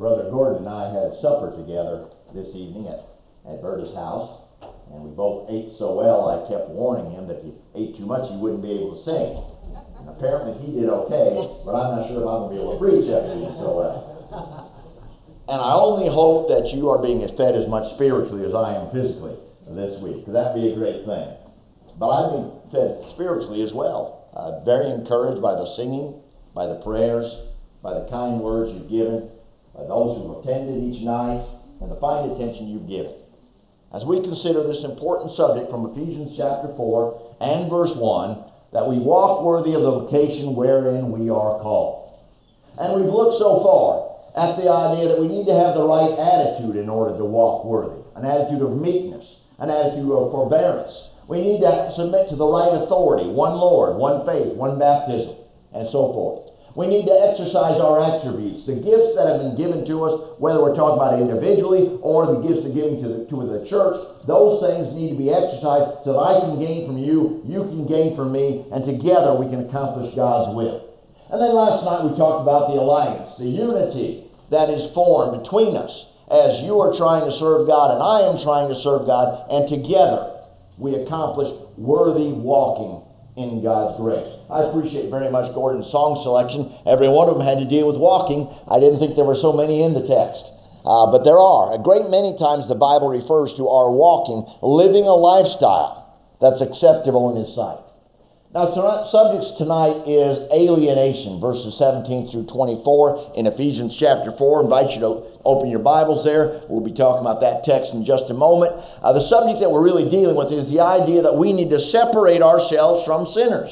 Brother Gordon and I had supper together this evening at Berta's house, and we both ate so well I kept warning him that if he ate too much he wouldn't be able to sing. And apparently he did okay, but I'm not sure if I'm going to be able to preach after eating so well. And I only hope that you are being fed as much spiritually as I am physically this week, because that'd be a great thing. But I've been fed spiritually as well. Very encouraged by the singing, by the prayers, by the kind words you've given, by those who've attended each night, and the fine attention you've given. As we consider this important subject from Ephesians chapter 4 and verse 1, that we walk worthy of the vocation wherein we are called. And we've looked so far at the idea that we need to have the right attitude in order to walk worthy. An attitude of meekness, an attitude of forbearance. We need to submit to the right authority, one Lord, one faith, one baptism, and so forth. We need to exercise our attributes, the gifts that have been given to us, whether we're talking about individually or the gifts that are given to the church. Those things need to be exercised so that I can gain from you, you can gain from me, and together we can accomplish God's will. And then last night we talked about the alliance, the unity that is formed between us as you are trying to serve God and I am trying to serve God, and together we accomplish worthy walking in God's grace. I appreciate very much Gordon's song selection. Every one of them had to deal with walking. I didn't think there were so many in the text. But there are. A great many times the Bible refers to our walking, living a lifestyle that's acceptable in His sight. Now, subject tonight is alienation, verses 17 through 24 in Ephesians chapter 4. I invite you to open your Bibles there. We'll be talking about that text in just a moment. The subject that we're really dealing with is the idea that we need to separate ourselves from sinners.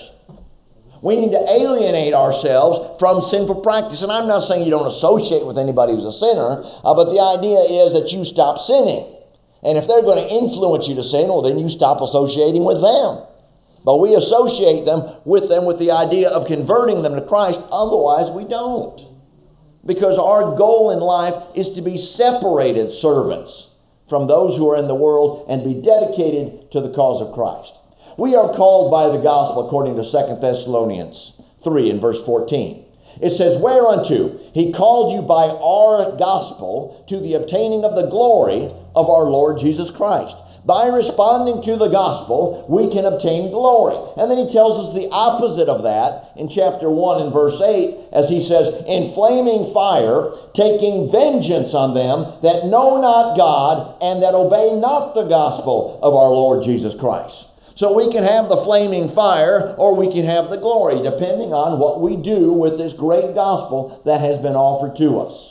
We need to alienate ourselves from sinful practice. And I'm not saying you don't associate with anybody who's a sinner, but the idea is that you stop sinning. And if they're going to influence you to sin, well, then you stop associating with them. But we associate them with the idea of converting them to Christ. Otherwise, we don't. Because our goal in life is to be separated servants from those who are in the world and be dedicated to the cause of Christ. We are called by the gospel according to 2 Thessalonians 3 and verse 14. It says, whereunto He called you by our gospel to the obtaining of the glory of our Lord Jesus Christ. By responding to the gospel, we can obtain glory. And then he tells us the opposite of that in chapter 1 and verse 8, as he says, in flaming fire, taking vengeance on them that know not God and that obey not the gospel of our Lord Jesus Christ. So we can have the flaming fire or we can have the glory, depending on what we do with this great gospel that has been offered to us.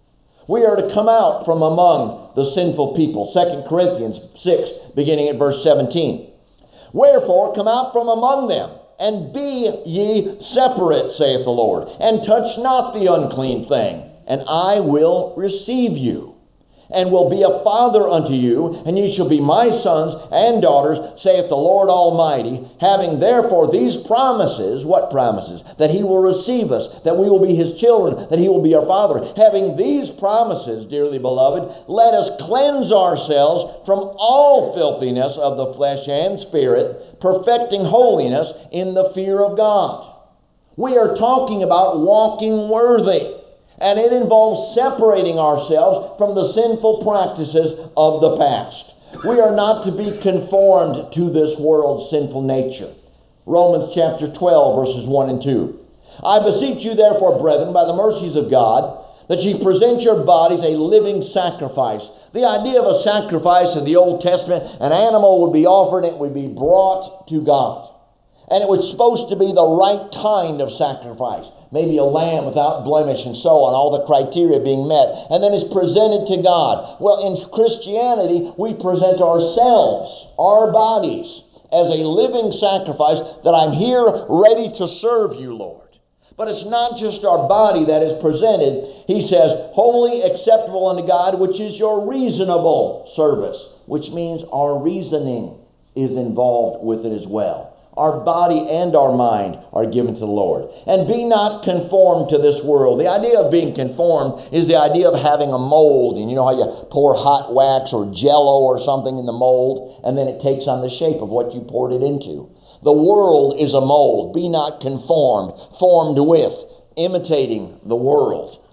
We are to come out from among the sinful people. 2 Corinthians 6, beginning at verse 17. Wherefore, come out from among them, and be ye separate, saith the Lord, and touch not the unclean thing, and I will receive you, and will be a father unto you, and ye shall be my sons and daughters, saith the Lord Almighty, having therefore these promises. What promises? That He will receive us, that we will be His children, that He will be our Father. Having these promises, dearly beloved, let us cleanse ourselves from all filthiness of the flesh and spirit, perfecting holiness in the fear of God. We are talking about walking worthy. And it involves separating ourselves from the sinful practices of the past. We are not to be conformed to this world's sinful nature. Romans chapter 12, verses 1 and 2. I beseech you therefore, brethren, by the mercies of God, that ye present your bodies a living sacrifice. The idea of a sacrifice in the Old Testament, an animal would be offered and it would be brought to God. And it was supposed to be the right kind of sacrifice. Maybe a lamb without blemish and so on, all the criteria being met. And then it's presented to God. Well, in Christianity, we present ourselves, our bodies, as a living sacrifice, that I'm here ready to serve you, Lord. But it's not just our body that is presented. He says, holy, acceptable unto God, which is your reasonable service, which means our reasoning is involved with it as well. Our body and our mind are given to the Lord. And be not conformed to this world. The idea of being conformed is the idea of having a mold. And you know how you pour hot wax or jello or something in the mold, and then it takes on the shape of what you poured it into. The world is a mold. Be not conformed, formed with, imitating the world.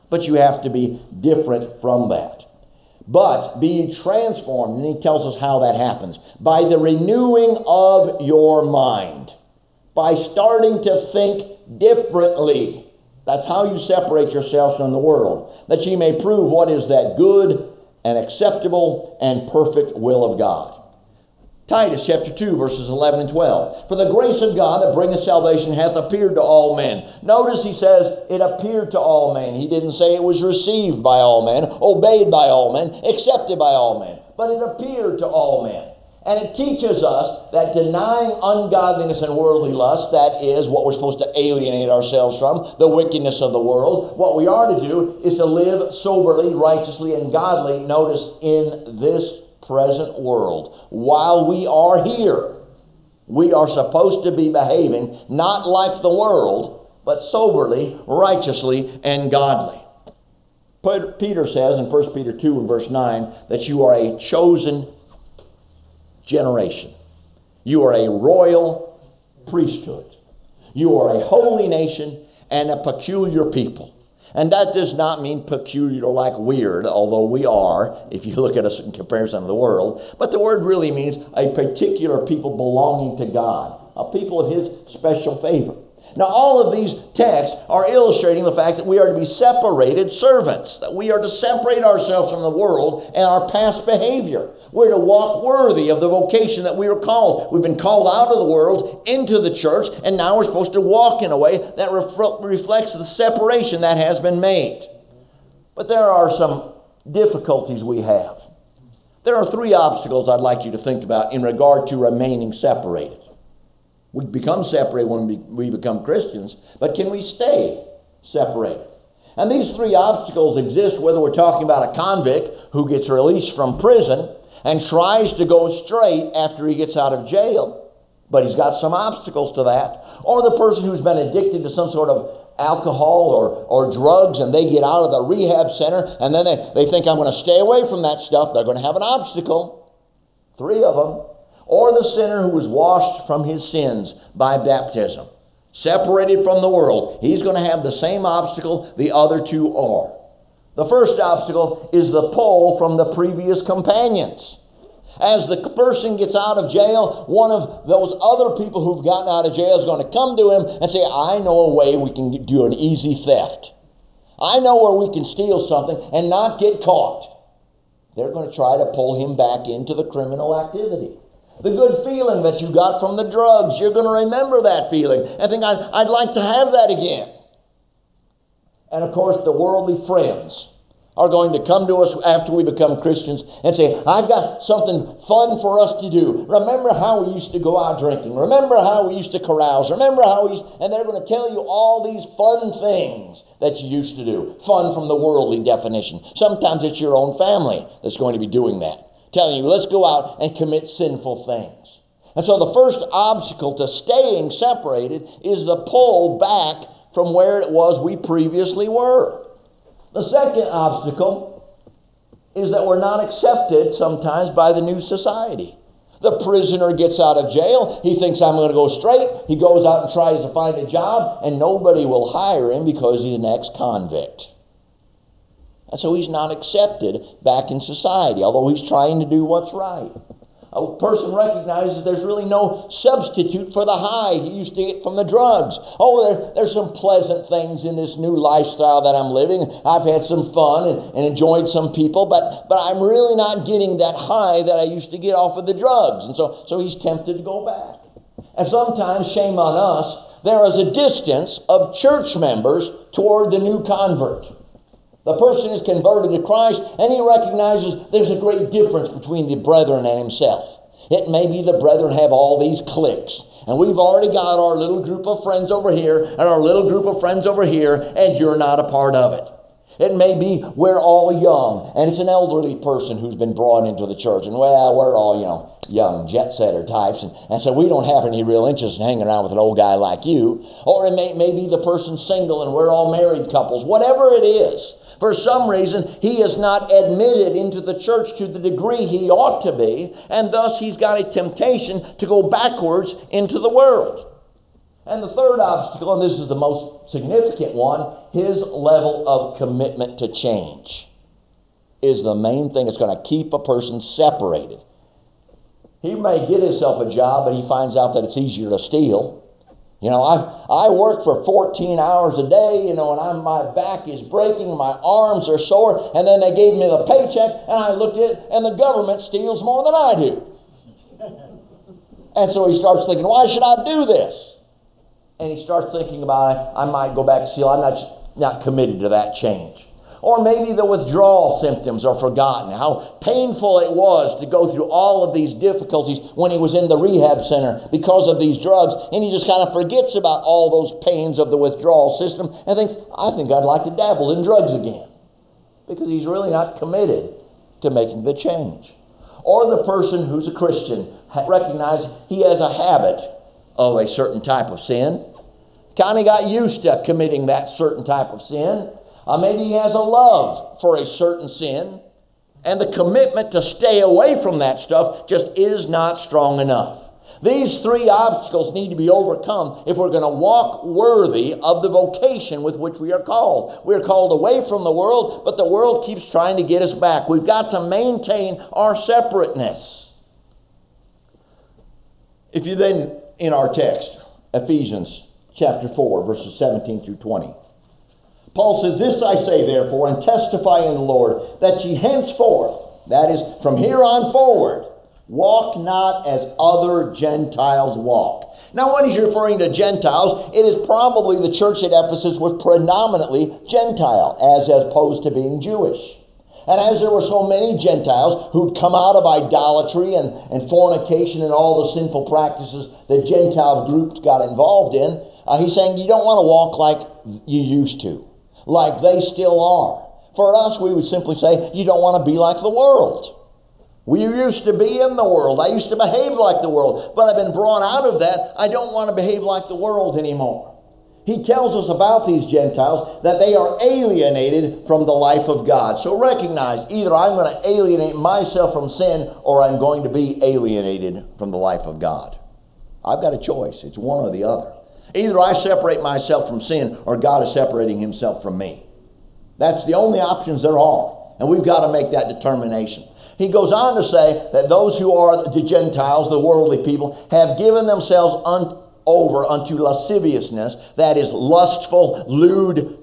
But you have to be different from that. But be transformed, and he tells us how that happens. By the renewing of your mind. By starting to think differently. That's how you separate yourselves from the world. That ye may prove what is that good and acceptable and perfect will of God. Titus chapter 2 verses 11 and 12. For the grace of God that bringeth salvation hath appeared to all men. Notice he says it appeared to all men. He didn't say it was received by all men, obeyed by all men, accepted by all men. But it appeared to all men. And it teaches us that denying ungodliness and worldly lust, that is what we're supposed to alienate ourselves from, the wickedness of the world, what we are to do is to live soberly, righteously, and godly, notice, in this present world. While we are here, we are supposed to be behaving not like the world, but soberly, righteously, and godly. Peter says in 1 Peter 2 and verse 9 that you are a chosen generation. You are a royal priesthood. You are a holy nation and a peculiar people. And that does not mean peculiar like weird, although we are, if you look at us in comparison to the world. But the word really means a particular people belonging to God, a people of His special favor. Now, all of these texts are illustrating the fact that we are to be separated servants, that we are to separate ourselves from the world and our past behavior. We're to walk worthy of the vocation that we are called. We've been called out of the world into the church, and now we're supposed to walk in a way that reflects the separation that has been made. But there are some difficulties we have. There are 3 obstacles I'd like you to think about in regard to remaining separated. We become separated when we become Christians, but can we stay separated? And these 3 obstacles exist whether we're talking about a convict who gets released from prison and tries to go straight after he gets out of jail, but he's got some obstacles to that, or the person who's been addicted to some sort of alcohol or drugs, and they get out of the rehab center, and then they think, I'm going to stay away from that stuff. They're going to have an obstacle. 3 of them. Or the sinner who was washed from his sins by baptism, separated from the world. He's going to have the same obstacle the other 2 are. The first obstacle is the pull from the previous companions. As the person gets out of jail, one of those other people who've gotten out of jail is going to come to him and say, I know a way we can do an easy theft. I know where we can steal something and not get caught. They're going to try to pull him back into the criminal activity. The good feeling that you got from the drugs, you're going to remember that feeling. I think I'd like to have that again. And of course, the worldly friends are going to come to us after we become Christians and say, I've got something fun for us to do. Remember how we used to go out drinking. Remember how we used to carouse. Remember how we used... And they're going to tell you all these fun things that you used to do. Fun from the worldly definition. Sometimes it's your own family that's going to be doing that. Telling you, let's go out and commit sinful things. And so the first obstacle to staying separated is the pull back from where it was we previously were. The second obstacle is that we're not accepted sometimes by the new society. The prisoner gets out of jail. He thinks, I'm going to go straight. He goes out and tries to find a job, and nobody will hire him because he's an ex-convict. And so he's not accepted back in society, although he's trying to do what's right. A person recognizes there's really no substitute for the high he used to get from the drugs. Oh, there's some pleasant things in this new lifestyle that I'm living. I've had some fun and enjoyed some people, but I'm really not getting that high that I used to get off of the drugs. And so he's tempted to go back. And sometimes, shame on us, there is a distance of church members toward the new convert. The person is converted to Christ, and he recognizes there's a great difference between the brethren and himself. It may be the brethren have all these cliques, and we've already got our little group of friends over here, and our little group of friends over here, and you're not a part of it. It may be we're all young, and it's an elderly person who's been brought into the church, and well, we're all, young jet-setter types, and so we don't have any real interest in hanging around with an old guy like you. Or it may be the person single, and we're all married couples. Whatever it is, for some reason, he is not admitted into the church to the degree he ought to be, and thus he's got a temptation to go backwards into the world. And the third obstacle, and this is the most significant one, his level of commitment to change is the main thing that's going to keep a person separated. He may get himself a job, but he finds out that it's easier to steal. I work for 14 hours a day, and my back is breaking, my arms are sore, and then they gave me the paycheck, and I looked at it, and the government steals more than I do. And so he starts thinking, why should I do this? And he starts thinking about it. I might go back to steal. I'm not committed to that change. Or maybe the withdrawal symptoms are forgotten. How painful it was to go through all of these difficulties when he was in the rehab center because of these drugs. And he just kind of forgets about all those pains of the withdrawal system and thinks, I think I'd like to dabble in drugs again. Because he's really not committed to making the change. Or the person who's a Christian recognizes he has a habit of a certain type of sin. Kind of got used to committing that certain type of sin. Maybe he has a love for a certain sin, and the commitment to stay away from that stuff just is not strong enough. These three obstacles need to be overcome if we're going to walk worthy of the vocation with which we are called. We're called away from the world, but the world keeps trying to get us back. We've got to maintain our separateness. If you then, in our text, Ephesians chapter 4, verses 17 through 20. Paul says, this I say therefore, and testify in the Lord, that ye henceforth, that is, from here on forward, walk not as other Gentiles walk. Now when he's referring to Gentiles, it is probably the church at Ephesus was predominantly Gentile, as opposed to being Jewish. And as there were so many Gentiles who'd come out of idolatry and fornication and all the sinful practices that Gentile groups got involved in, he's saying you don't want to walk like you used to. Like they still are. For us, we would simply say, you don't want to be like the world. We used to be in the world. I used to behave like the world. But I've been brought out of that. I don't want to behave like the world anymore. He tells us about these Gentiles that they are alienated from the life of God. So recognize, either I'm going to alienate myself from sin or I'm going to be alienated from the life of God. I've got a choice. It's one or the other. Either I separate myself from sin or God is separating himself from me. That's the only options there are. And we've got to make that determination. He goes on to say that those who are the Gentiles, the worldly people, have given themselves over unto lasciviousness, that is lustful, lewd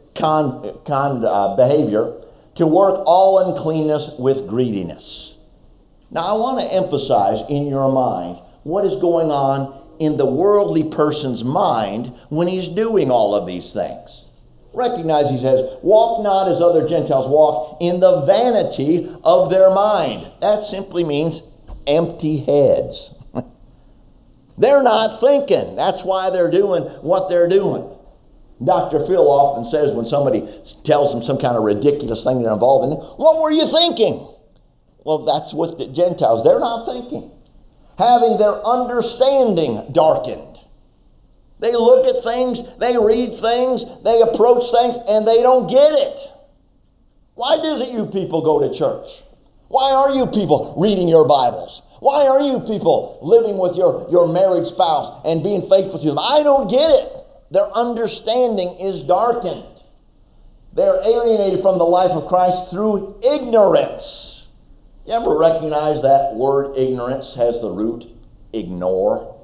behavior, to work all uncleanness with greediness. Now I want to emphasize in your mind what is going on in the worldly person's mind when he's doing all of these things. Recognize, he says, walk not as other Gentiles walk in the vanity of their mind. That simply means empty heads. They're not thinking. That's why they're doing what they're doing. Dr. Phil often says when somebody tells them some kind of ridiculous thing they're involved in, what were you thinking? Well, that's what the Gentiles, they're not thinking. Having their understanding darkened. They look at things, they read things, they approach things, and they don't get it. Why doesn't you people go to church? Why are you people reading your Bibles? Why are you people living with your married spouse and being faithful to them? I don't get it. Their understanding is darkened. They're alienated from the life of Christ through ignorance. You ever recognize that word ignorance has the root ignore?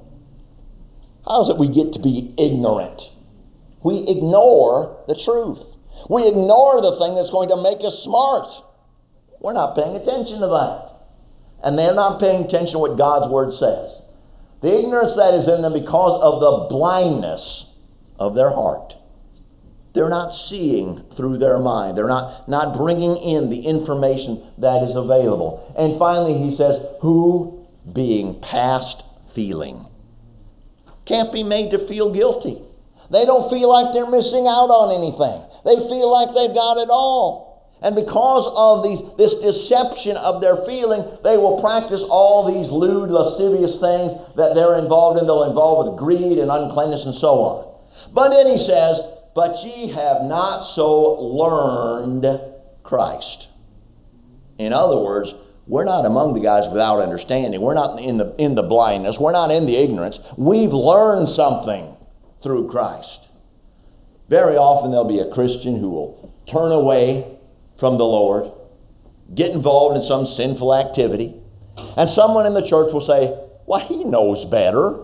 How is it we get to be ignorant? We ignore the truth. We ignore the thing that's going to make us smart. We're not paying attention to that. And they're not paying attention to what God's Word says. The ignorance that is in them because of the blindness of their heart. They're not seeing through their mind. They're not bringing in the information that is available. And finally he says, who being past feeling. Can't be made to feel guilty. They don't feel like they're missing out on anything. They feel like they've got it all. And because of this deception of their feeling, they will practice all these lewd, lascivious things that they're involved in. They'll involve with greed and uncleanness and so on. But then he says, but ye have not so learned Christ. In other words, we're not among the guys without understanding. We're not in the blindness. We're not in the ignorance. We've learned something through Christ. Very often there'll be a Christian who will turn away from the Lord, get involved in some sinful activity, and someone in the church will say, well, he knows better.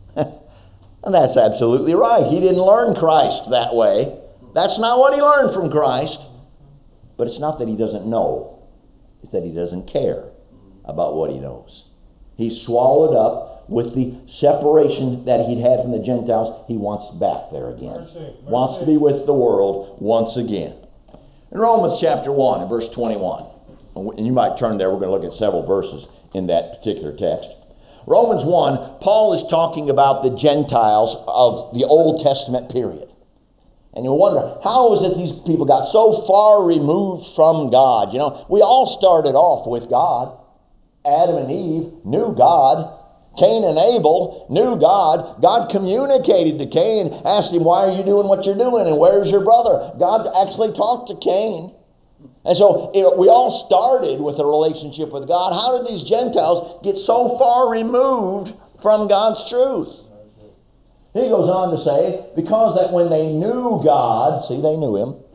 And that's absolutely right. He didn't learn Christ that way. That's not what he learned from Christ. But it's not that he doesn't know. It's that he doesn't care about what he knows. He's swallowed up with the separation that he'd had from the Gentiles. He wants back there again. Mercy. Wants to be with the world once again. In Romans chapter 1 and verse 21, and you might turn there, we're going to look at several verses in that particular text. Romans 1, Paul is talking about the Gentiles of the Old Testament period. And you wonder, how is it these people got so far removed from God? You know, we all started off with God. Adam and Eve knew God. Cain and Abel knew God. God communicated to Cain, asked him, why are you doing what you're doing? And where's your brother? God actually talked to Cain. And so we all started with a relationship with God. How did these Gentiles get so far removed from God's truth? He goes on to say, because that when they knew God, see, they knew Him.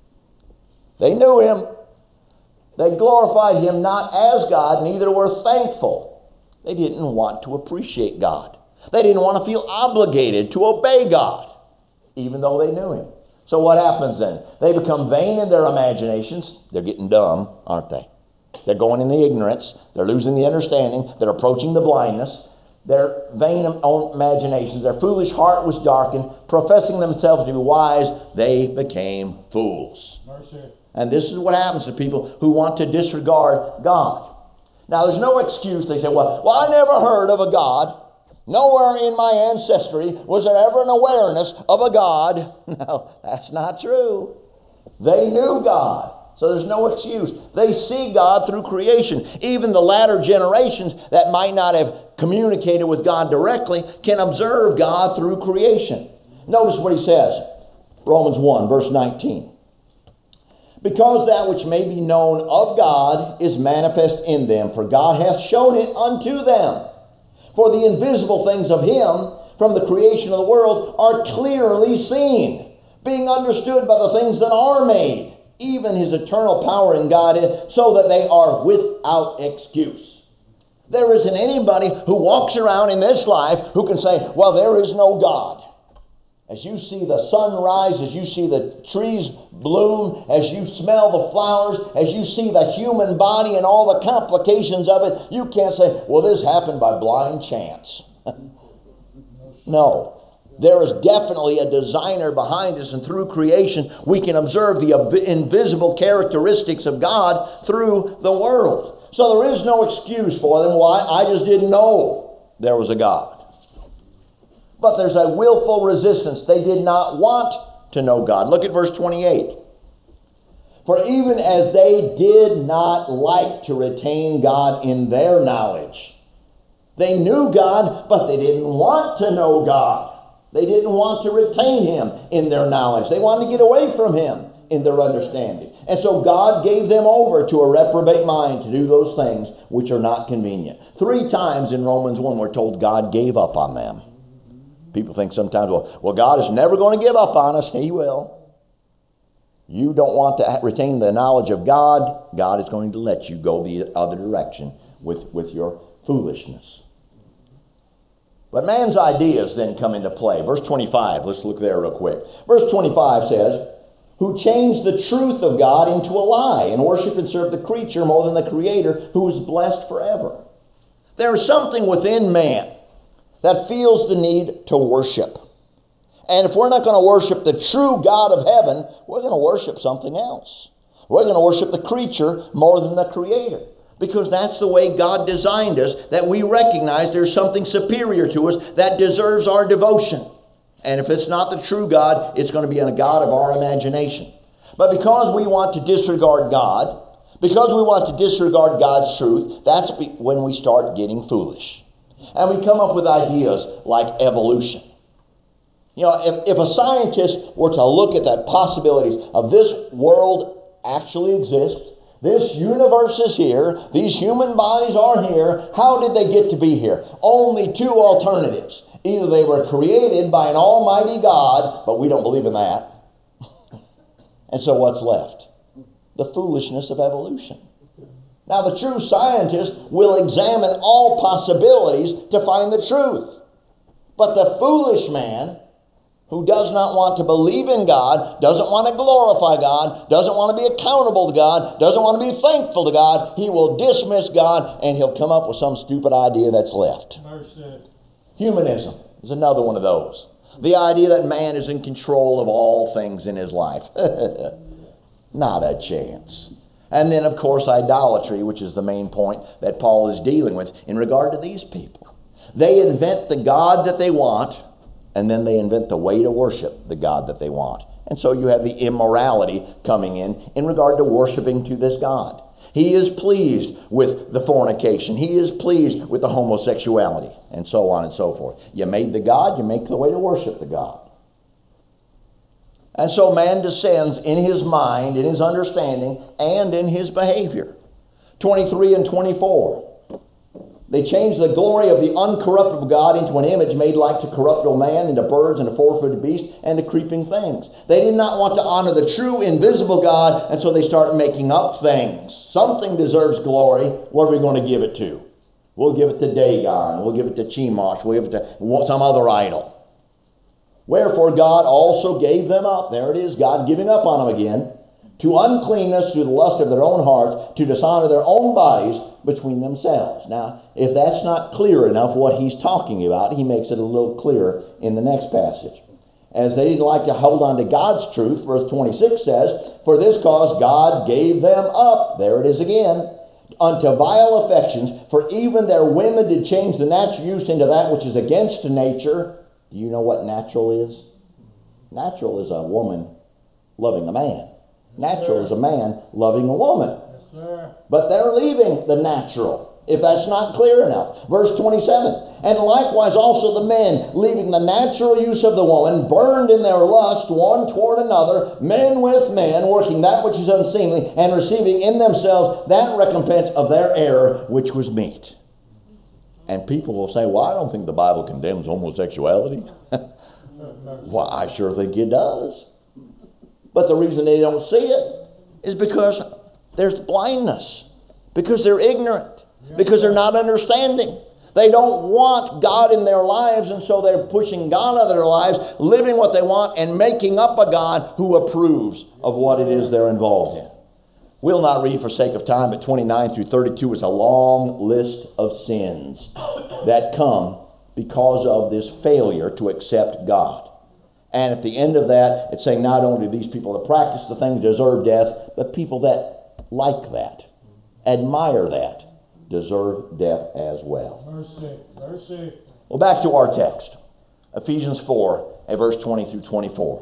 They knew Him. They glorified Him not as God, neither were thankful. They didn't want to appreciate God. They didn't want to feel obligated to obey God, even though they knew Him. So what happens then? They become vain in their imaginations. They're getting dumb, aren't they? They're going in the ignorance. They're losing the understanding. They're approaching the blindness. Their vain imaginations, their foolish heart was darkened. Professing themselves to be wise, they became fools. Mercy. And this is what happens to people who want to disregard God. Now, there's no excuse. They say, well, I never heard of a God. Nowhere in my ancestry was there ever an awareness of a God. No, that's not true. They knew God. So there's no excuse. They see God through creation. Even the latter generations that might not have communicated with God directly can observe God through creation. Notice what he says. Romans 1, verse 19. Because that which may be known of God is manifest in them, for God hath shown it unto them. For the invisible things of Him from the creation of the world are clearly seen, being understood by the things that are made, even His eternal power in Godhead, so that they are without excuse. There isn't anybody who walks around in this life who can say, well, there is no God. As you see the sun rise, as you see the trees bloom, as you smell the flowers, as you see the human body and all the complications of it, you can't say, well, this happened by blind chance. No. There is definitely a designer behind us, and through creation we can observe the invisible characteristics of God through the world. So there is no excuse for them. Why? I just didn't know there was a God. But there's a willful resistance. They did not want to know God. Look at verse 28. For even as they did not like to retain God in their knowledge, they knew God, but they didn't want to know God. They didn't want to retain Him in their knowledge. They wanted to get away from Him in their understanding. And so God gave them over to a reprobate mind to do those things which are not convenient. 3 times in Romans 1 we're told God gave up on them. People think sometimes, well, God is never going to give up on us. He will. You don't want to retain the knowledge of God, God is going to let you go the other direction with your foolishness. But man's ideas then come into play. Verse 25, let's look there real quick. Verse 25 says, who changed the truth of God into a lie and worship and serve the creature more than the Creator, who is blessed forever. There is something within man that feels the need to worship. And if we're not going to worship the true God of heaven, we're going to worship something else. We're going to worship the creature more than the Creator. Because that's the way God designed us, that we recognize there's something superior to us that deserves our devotion. And if it's not the true God, it's going to be a God of our imagination. But because we want to disregard God, because we want to disregard God's truth, that's when we start getting foolish. And we come up with ideas like evolution. You know, if a scientist were to look at the possibilities of this world actually exists, this universe is here, these human bodies are here, how did they get to be here? Only 2 alternatives. Either they were created by an almighty God, but we don't believe in that, And so what's left? The foolishness of evolution. Now the true scientist will examine all possibilities to find the truth. But the foolish man, who does not want to believe in God, doesn't want to glorify God, doesn't want to be accountable to God, doesn't want to be thankful to God, he will dismiss God and he'll come up with some stupid idea that's left. Mercy. Humanism is another one of those. The idea that man is in control of all things in his life. Not a chance. And then, of course, idolatry, which is the main point that Paul is dealing with in regard to these people. They invent the God that they want, and then they invent the way to worship the God that they want. And so you have the immorality coming in regard to worshiping to this God. He is pleased with the fornication. He is pleased with the homosexuality, and so on and so forth. You made the God, you make the way to worship the God. And so man descends in his mind, in his understanding, and in his behavior. 23 and 24. They changed the glory of the uncorruptible God into an image made like to corruptible man, into birds, and to four-footed beasts, and to creeping things. They did not want to honor the true, invisible God, and so they started making up things. Something deserves glory. What are we going to give it to? We'll give it to Dagon. We'll give it to Chemosh. We'll give it to some other idol. Wherefore God also gave them up. There it is, God giving up on them again. To uncleanness, to the lust of their own hearts, to dishonor their own bodies between themselves. Now, if that's not clear enough what he's talking about, he makes it a little clearer in the next passage. As they didn't like to hold on to God's truth, verse 26 says, for this cause God gave them up, there it is again, unto vile affections, for even their women did change the natural use into that which is against nature. Do you know what natural is? Natural is a woman loving a man. Natural is a man loving a woman. Yes, sir. But they're leaving the natural, if that's not clear enough. Verse 27, and likewise also the men, leaving the natural use of the woman, burned in their lust one toward another, men with men, working that which is unseemly, and receiving in themselves that recompense of their error which was meet. And people will say, well, I don't think the Bible condemns homosexuality. Well, I sure think it does. But the reason they don't see it is because there's blindness, because they're ignorant, because they're not understanding. They don't want God in their lives, and so they're pushing God out of their lives, living what they want, and making up a God who approves of what it is they're involved in. We'll not read for sake of time, but 29 through 32 is a long list of sins that come because of this failure to accept God. And at the end of that, it's saying not only do these people that practice the things deserve death, but people that like that, admire that, deserve death as well. Mercy. Mercy. Well, back to our text. Ephesians 4, at verse 20 through 24.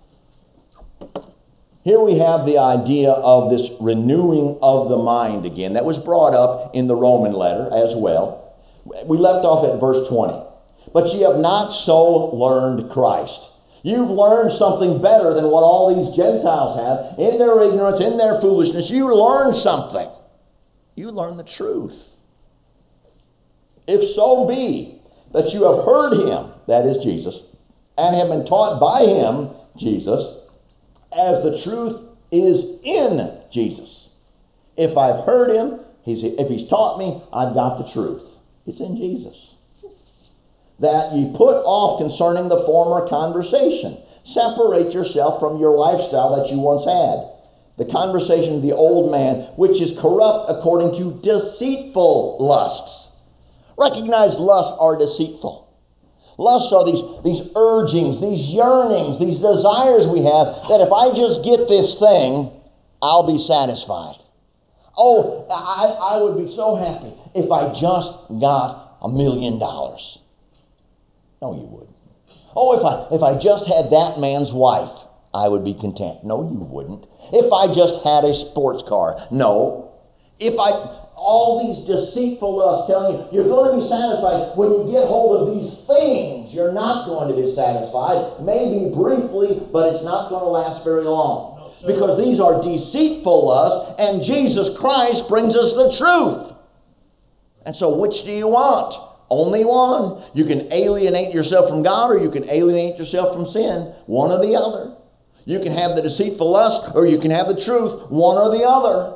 Here we have the idea of this renewing of the mind again. That was brought up in the Roman letter as well. We left off at verse 20. But ye have not so learned Christ. You've learned something better than what all these Gentiles have. In their ignorance, in their foolishness, you learned something. You learned the truth. If so be that you have heard him, that is Jesus, and have been taught by him, Jesus, as the truth is in Jesus. If I've heard him, if he's taught me, I've got the truth. It's in Jesus. That ye put off concerning the former conversation. Separate yourself from your lifestyle that you once had. The conversation of the old man, which is corrupt according to deceitful lusts. Recognize lusts are deceitful. Lusts are these urgings, these yearnings, these desires we have that if I just get this thing, I'll be satisfied. Oh, I would be so happy if I just got $1 million. No, you wouldn't. Oh, if I just had that man's wife, I would be content. No, you wouldn't. If I just had a sports car. No. All these deceitful lusts telling you you're going to be satisfied when you get hold of these things. You're not going to be satisfied. Maybe briefly, but it's not going to last very long. No, because these are deceitful lusts, and Jesus Christ brings us the truth. And so which do you want? Only one. You can alienate yourself from God, or you can alienate yourself from sin. One or the other. You can have the deceitful lust or you can have the truth, one or the other.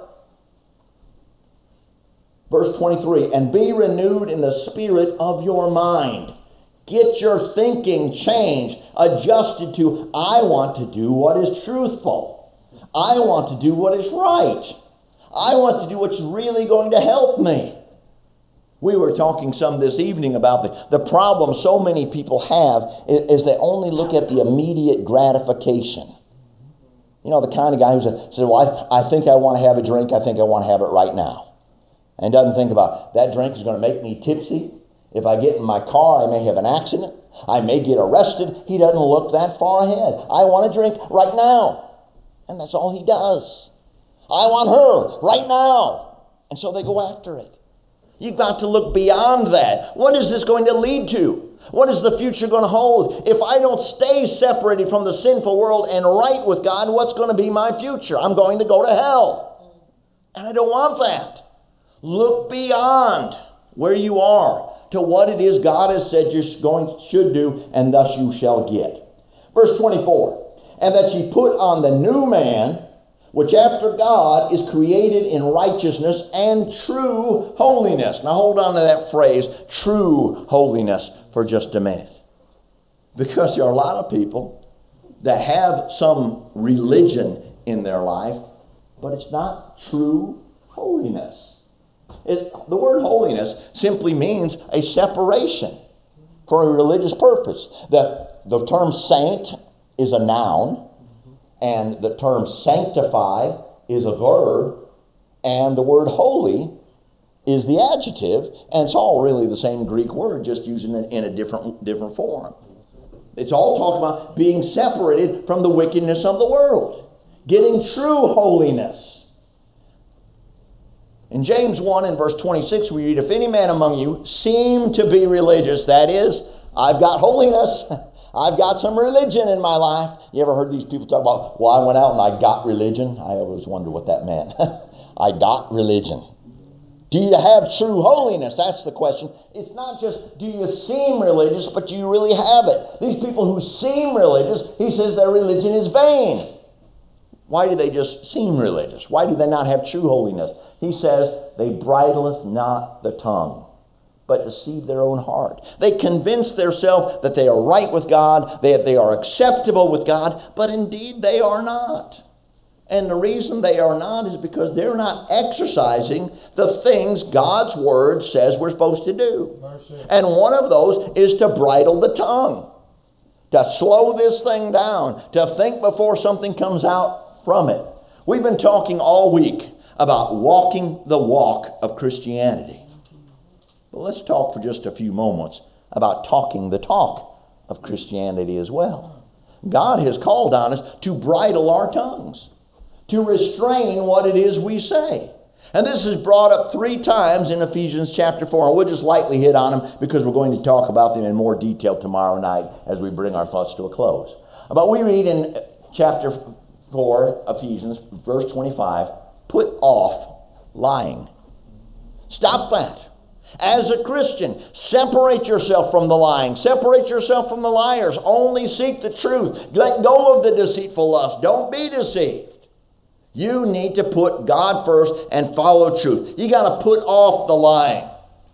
Verse 23, and be renewed in the spirit of your mind. Get your thinking changed, adjusted to, I want to do what is truthful. I want to do what is right. I want to do what's really going to help me. We were talking some this evening about the problem so many people have is they only look at the immediate gratification. You know, the kind of guy who says, well, I think I want to have a drink. I think I want to have it right now. And doesn't think about, that drink is going to make me tipsy. If I get in my car, I may have an accident. I may get arrested. He doesn't look that far ahead. I want a drink right now. And that's all he does. I want her right now. And so they go after it. You've got to look beyond that. What is this going to lead to? What is the future going to hold? If I don't stay separated from the sinful world and right with God, what's going to be my future? I'm going to go to hell. And I don't want that. Look beyond where you are to what it is God has said you should do, and thus you shall get. Verse 24, and that ye put on the new man, which after God is created in righteousness and true holiness. Now hold on to that phrase, true holiness, for just a minute. Because there are a lot of people that have some religion in their life, but it's not true holiness. The word holiness simply means a separation for a religious purpose. The term saint is a noun, and the term sanctify is a verb, and the word holy is the adjective, and it's all really the same Greek word, just using it in a different form. It's all talking about being separated from the wickedness of the world, getting true holiness. In James 1 and verse 26 we read, if any man among you seem to be religious, that is, I've got holiness, I've got some religion in my life. You ever heard these people talk about, well, I went out and I got religion? I always wonder what that meant. I got religion. Do you have true holiness? That's the question. It's not just, do you seem religious, but do you really have it? These people who seem religious, he says their religion is vain. Why do they just seem religious? Why do they not have true holiness? He says, they bridleth not the tongue, but deceive their own heart. They convince themselves that they are right with God, that they are acceptable with God, but indeed they are not. And the reason they are not is because they're not exercising the things God's Word says we're supposed to do. Mercy. And one of those is to bridle the tongue, to slow this thing down, to think before something comes out from it. We've been talking all week about walking the walk of Christianity. But let's talk for just a few moments about talking the talk of Christianity as well. God has called on us to bridle our tongues, to restrain what it is we say. And this is brought up 3 times in Ephesians chapter 4. And we'll just lightly hit on them because we're going to talk about them in more detail tomorrow night as we bring our thoughts to a close. But we read in chapter 4, Ephesians, verse 25, put off lying. Stop that. As a Christian, separate yourself from the lying. Separate yourself from the liars. Only seek the truth. Let go of the deceitful lust. Don't be deceived. You need to put God first and follow truth. You got to put off the lying.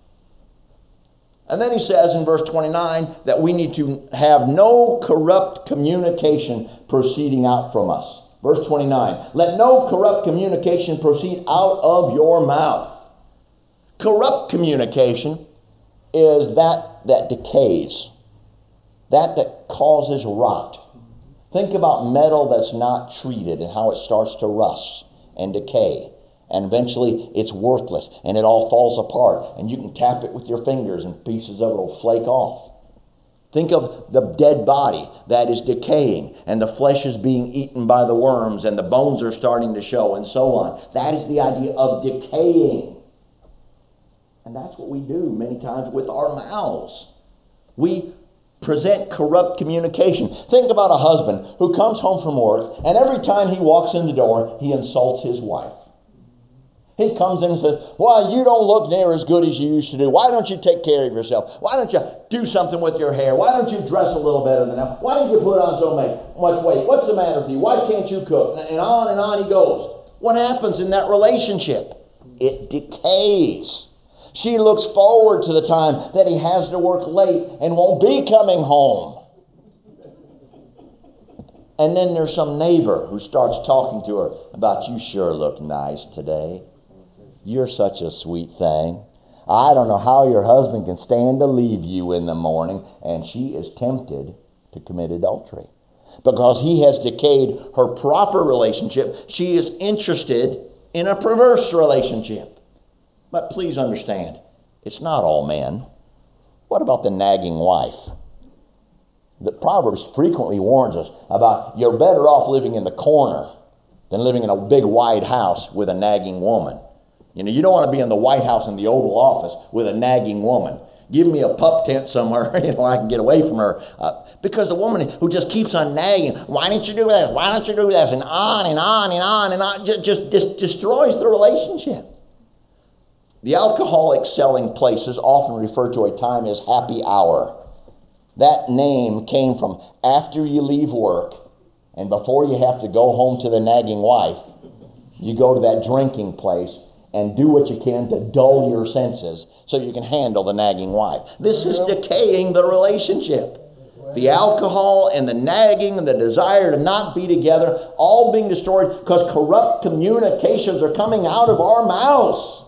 And then he says in verse 29 that we need to have no corrupt communication proceeding out from us. Verse 29, let no corrupt communication proceed out of your mouth. Corrupt communication is that decays, that causes rot. Think about metal that's not treated and how it starts to rust and decay. And eventually it's worthless and it all falls apart. And you can tap it with your fingers and pieces of it will flake off. Think of the dead body that is decaying and the flesh is being eaten by the worms and the bones are starting to show and so on. That is the idea of decaying. And that's what we do many times with our mouths. We present corrupt communication. Think about a husband who comes home from work and every time he walks in the door, he insults his wife. He comes in and says, well, you don't look near as good as you used to do. Why don't you take care of yourself? Why don't you do something with your hair? Why don't you dress a little better than that? Why don't you put on so much weight? What's the matter with you? Why can't you cook? And on he goes. What happens in that relationship? It decays. She looks forward to the time that he has to work late and won't be coming home. And then there's some neighbor who starts talking to her about, you sure look nice today. You're such a sweet thing. I don't know how your husband can stand to leave you in the morning. And she is tempted to commit adultery. Because he has decayed her proper relationship. She is interested in a perverse relationship. But please understand, it's not all men. What about the nagging wife? The Proverbs frequently warns us about you're better off living in the corner than living in a big wide house with a nagging woman. You know, you don't want to be in the White House in the Oval Office with a nagging woman. Give me a pup tent somewhere, I can get away from her. Because the woman who just keeps on nagging, why don't you do this? Why don't you do this? And on and on and on and on, just destroys the relationship. The alcoholic selling places often refer to a time as happy hour. That name came from after you leave work and before you have to go home to the nagging wife, you go to that drinking place and do what you can to dull your senses so you can handle the nagging wife. This is decaying the relationship. The alcohol and the nagging and the desire to not be together, all being destroyed because corrupt communications are coming out of our mouths.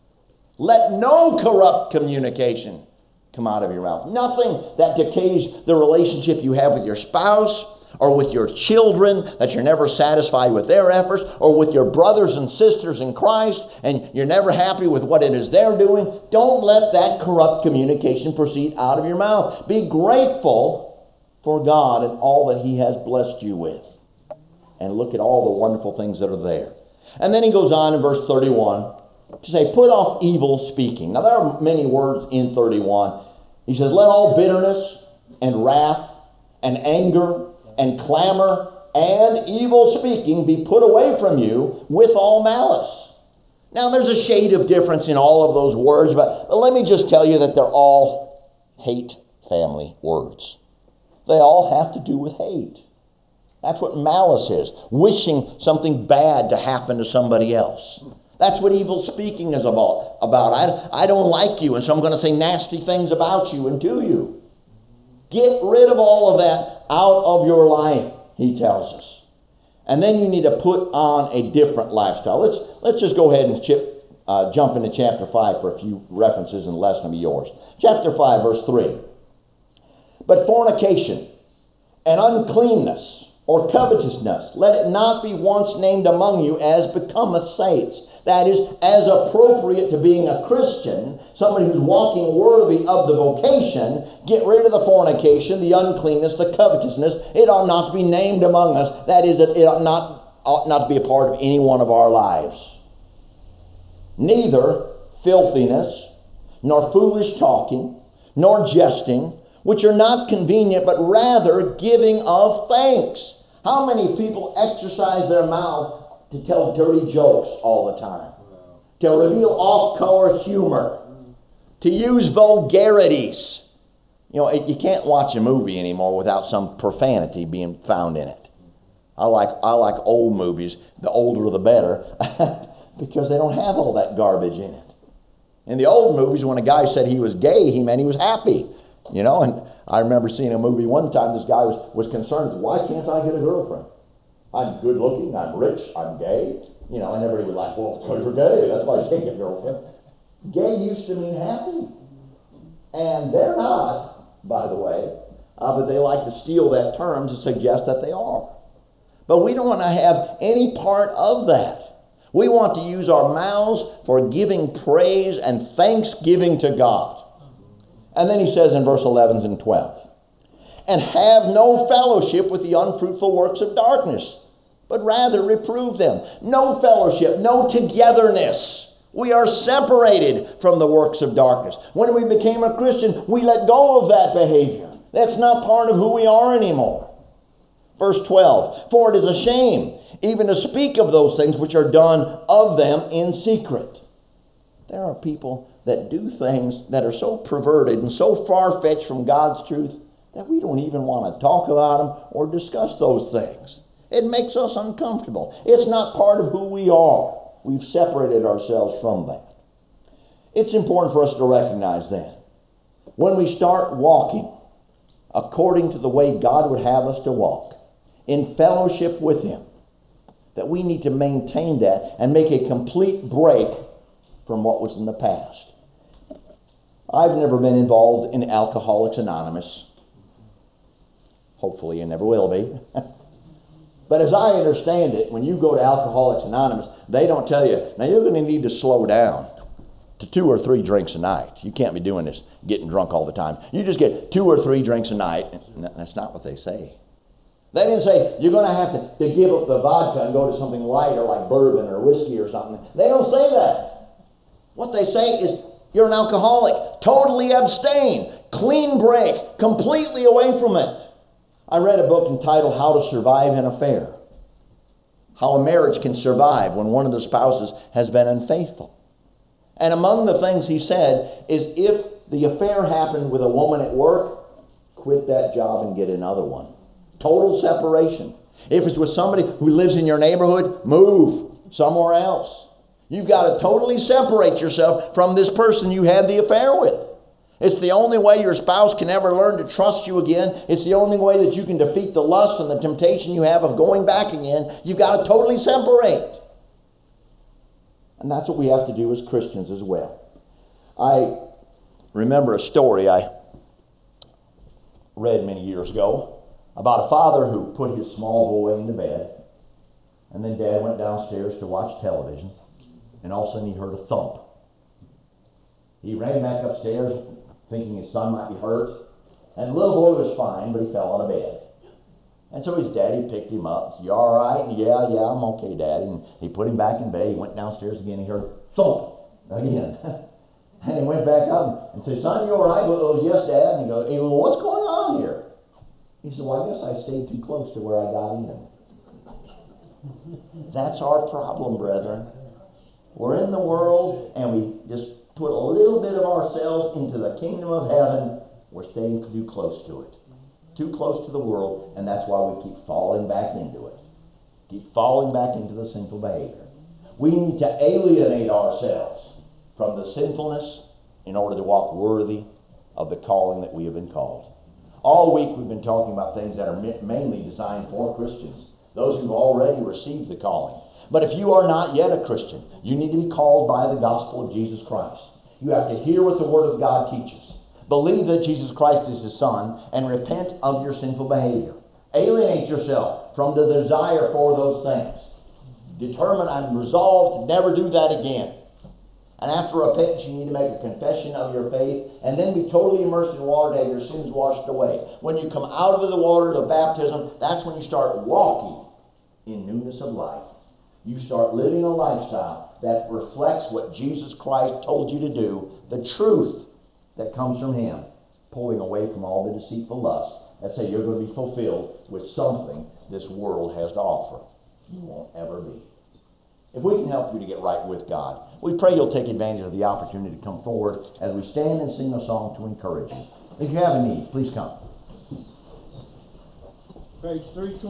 Let no corrupt communication come out of your mouth. Nothing that decays the relationship you have with your spouse or with your children, that you're never satisfied with their efforts, or with your brothers and sisters in Christ, and you're never happy with what it is they're doing. Don't let that corrupt communication proceed out of your mouth. Be grateful for God and all that He has blessed you with. And look at all the wonderful things that are there. And then he goes on in verse 31 to say, put off evil speaking. Now there are many words in 31. He says, let all bitterness and wrath and anger and clamor and evil speaking be put away from you with all malice. Now there's a shade of difference in all of those words, but let me just tell you that they're all hate family words. They all have to do with hate. That's what malice is. Wishing something bad to happen to somebody else. That's what evil speaking is about. I don't like you, and so I'm going to say nasty things about you and to you. Get rid of all of that out of your life, he tells us. And then you need to put on a different lifestyle. Let's just go ahead and jump into chapter 5 for a few references, and the lesson will be yours. Chapter 5, verse 3. But fornication and uncleanness or covetousness, let it not be once named among you as becometh saints. That is, as appropriate to being a Christian, somebody who's walking worthy of the vocation. Get rid of the fornication, the uncleanness, the covetousness. It ought not to be named among us. That is, it ought not to be a part of any one of our lives. Neither filthiness, nor foolish talking, nor jesting, which are not convenient, but rather giving of thanks. How many people exercise their mouth to tell dirty jokes all the time, to reveal off-color humor, to use vulgarities? You know, you can't watch a movie anymore without some profanity being found in it. I like old movies. The older the better, because they don't have all that garbage in it. In the old movies, when a guy said he was gay, he meant he was happy. You know, and I remember seeing a movie one time. This guy was concerned, why can't I get a girlfriend? I'm good looking, I'm rich, I'm gay. You know, and everybody was like, well, because you're gay, that's why you can't get a girlfriend. Gay used to mean happy. And they're not, by the way, but they like to steal that term to suggest that they are. But we don't want to have any part of that. We want to use our mouths for giving praise and thanksgiving to God. And then he says in verse 11 and 12, and have no fellowship with the unfruitful works of darkness, but rather reprove them. No fellowship, no togetherness. We are separated from the works of darkness. When we became a Christian, we let go of that behavior. That's not part of who we are anymore. Verse 12, for it is a shame even to speak of those things which are done of them in secret. There are people that do things that are so perverted and so far-fetched from God's truth that we don't even want to talk about them or discuss those things. It makes us uncomfortable. It's not part of who we are. We've separated ourselves from that. It's important for us to recognize that when we start walking according to the way God would have us to walk, in fellowship with Him, that we need to maintain that and make a complete break from what was in the past. I've never been involved in Alcoholics Anonymous. Hopefully you never will be. But as I understand it, when you go to Alcoholics Anonymous, they don't tell you, now you're going to need to slow down to 2 or 3 drinks a night. You can't be doing this, getting drunk all the time. You just get 2 or 3 drinks a night. That's not what they say. They didn't say, you're going to have to give up the vodka and go to something lighter like bourbon or whiskey or something. They don't say that. What they say is, you're an alcoholic. Totally abstain. Clean break. Completely away from it. I read a book entitled How to Survive an Affair. How a marriage can survive when one of the spouses has been unfaithful. And among the things he said is, if the affair happened with a woman at work, quit that job and get another one. Total separation. If it's with somebody who lives in your neighborhood, move somewhere else. You've got to totally separate yourself from this person you had the affair with. It's the only way your spouse can ever learn to trust you again. It's the only way that you can defeat the lust and the temptation you have of going back again. You've got to totally separate. And that's what we have to do as Christians as well. I remember a story I read many years ago about a father who put his small boy into bed, and then Dad went downstairs to watch television, and all of a sudden he heard a thump. He ran back upstairs thinking his son might be hurt, and the little boy was fine, but he fell out of bed. And so his daddy picked him up and said, "You all right?" And, yeah, I'm okay, Daddy. And he put him back in bed. He went downstairs again. He heard thump again. And he went back up and said, "Son, you all right?" "Well, yes, Dad." And he goes, "Hey, well, what's going on here?" He said, "Well, I guess I stayed too close to where I got in." That's our problem, brethren. We're in the world and we just put a little bit of ourselves into the kingdom of heaven. We're staying too close to it. Too close to the world, and that's why we keep falling back into it. Keep falling back into the sinful behavior. We need to alienate ourselves from the sinfulness in order to walk worthy of the calling that we have been called. All week we've been talking about things that are mainly designed for Christians, those who've already received the calling. But if you are not yet a Christian, you need to be called by the gospel of Jesus Christ. You have to hear what the Word of God teaches. Believe that Jesus Christ is His Son, and repent of your sinful behavior. Alienate yourself from the desire for those things. Determine, I'm resolved to never do that again. And after repentance, you need to make a confession of your faith, and then be totally immersed in water to have your sins washed away. When you come out of the water of baptism, that's when you start walking in newness of life. You start living a lifestyle that reflects what Jesus Christ told you to do, the truth that comes from Him, pulling away from all the deceitful lusts that say you're going to be fulfilled with something this world has to offer. You won't ever be. If we can help you to get right with God, we pray you'll take advantage of the opportunity to come forward as we stand and sing a song to encourage you. If you have a need, please come. Page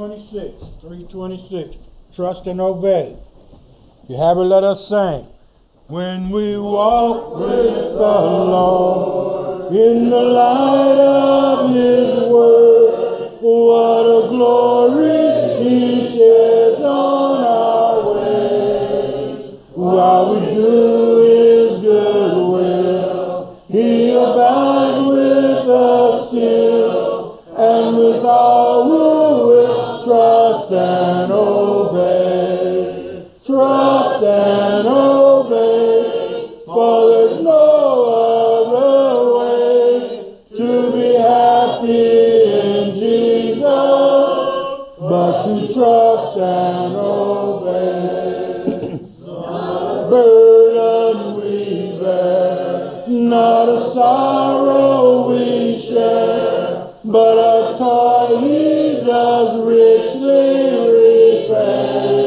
326. Trust and obey. If you have it, let us sing. When we walk with the Lord in the light of His Word, what a glory He sheds on our way. While we do His good will, He abides with us still, and with all who will trust and obey. Trust and obey, for there's no other way to be happy in Jesus but to trust and obey. Not a burden we bear, not a sorrow we share, but a toil He does richly repay.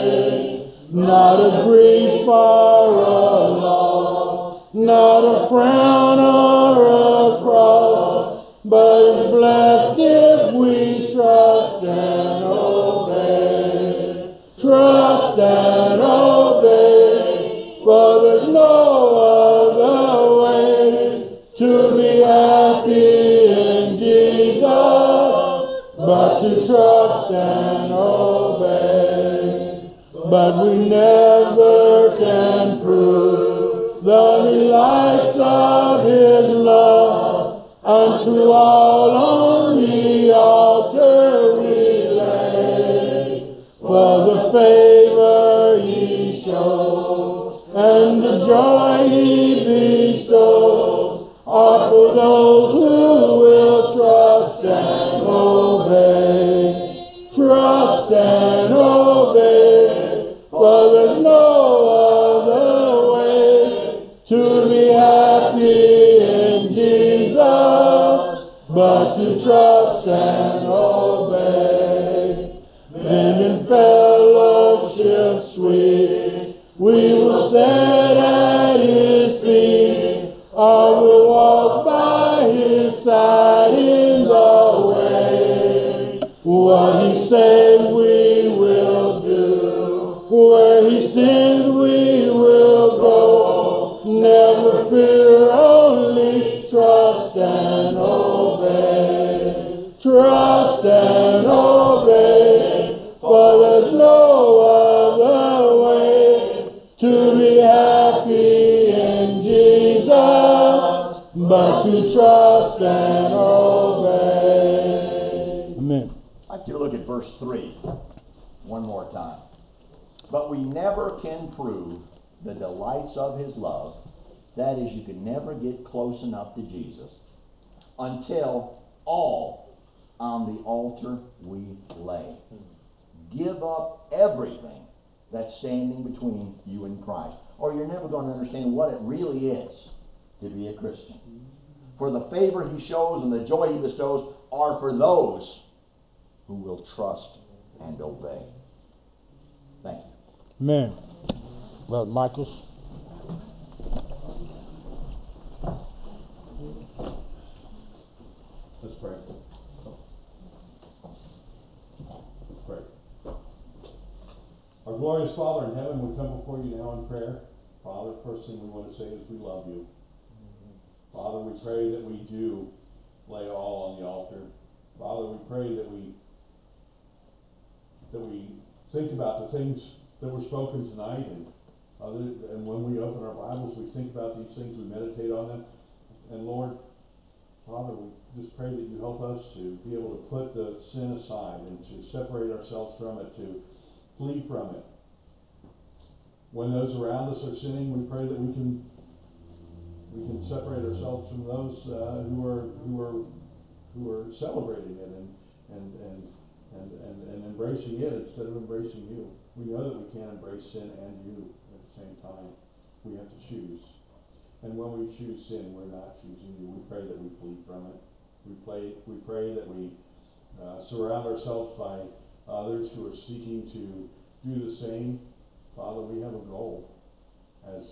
not a grief or a loss, not a frown or a cross, but it's blessed if we trust and obey. Trust and obey, for there's no other way to be happy in Jesus but to trust and obey. But we never can prove the delights of His love unto all on the altar we lay. For the favor He shows and the joy He bestows are for those who will trust and obey. Trust and obey, for there's no other way to be happy in Jesus but to trust and obey. Then in fellowship sweet we will sit at His feet, or we'll walk by His side in the way. What He says we will do, where He sends we will go. Never fear, only trust and obey. Trust and obey, for there's no other way to be happy in Jesus but to trust and obey. Amen. I'd like you to look at verse 3 one more time. But we never can prove the delights of His love. That is, you can never get close enough to Jesus until all on the altar we lay. Give up everything that's standing between you and Christ, or you're never going to understand what it really is to be a Christian. For the favor He shows and the joy He bestows are for those who will trust and obey. Thank you. Amen. Brother Michaels. Let's pray. Let's pray. Our glorious Father in heaven, we come before you now in prayer. Father, first thing we want to say is we love you. Father, we pray that we do lay all on the altar. Father, we pray that we think about the things that were spoken tonight, and when we open our Bibles, we think about these things, we meditate on them. And Lord, Father, we just pray that you help us to be able to put the sin aside and to separate ourselves from it, to flee from it. When those around us are sinning, we pray that we can separate ourselves from those who are celebrating it and embracing it instead of embracing you. We know that we can't embrace sin and you at the same time. We have to choose. And when we choose sin, we're not choosing you. We pray that we flee from it. We pray that we surround ourselves by others who are seeking to do the same. Father, we have a goal as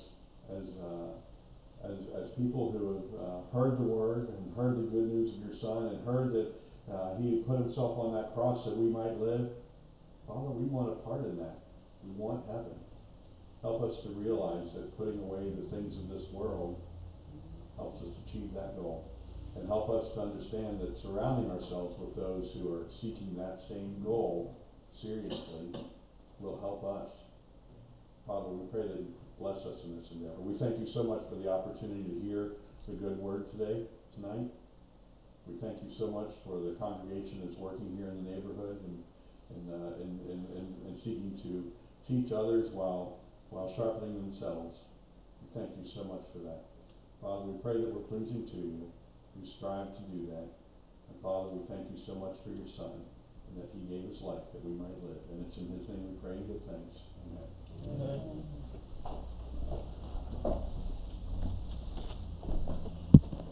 people who have heard the word and heard the good news of your Son and heard that He put Himself on that cross that we might live. Father, we want a part in that. We want heaven. Help us to realize that putting away the things of this world helps us achieve that goal. And help us to understand that surrounding ourselves with those who are seeking that same goal seriously will help us. Father, we pray that you bless us in this endeavor. We thank you so much for the opportunity to hear the good word tonight. We thank you so much for the congregation that's working here in the neighborhood and seeking to teach others while sharpening themselves. We thank you so much for that. Father, we pray that we're pleasing to you. We strive to do that. And Father, we thank you so much for your Son and that He gave His life that we might live. And it's in His name we pray and give thanks. Amen. Amen.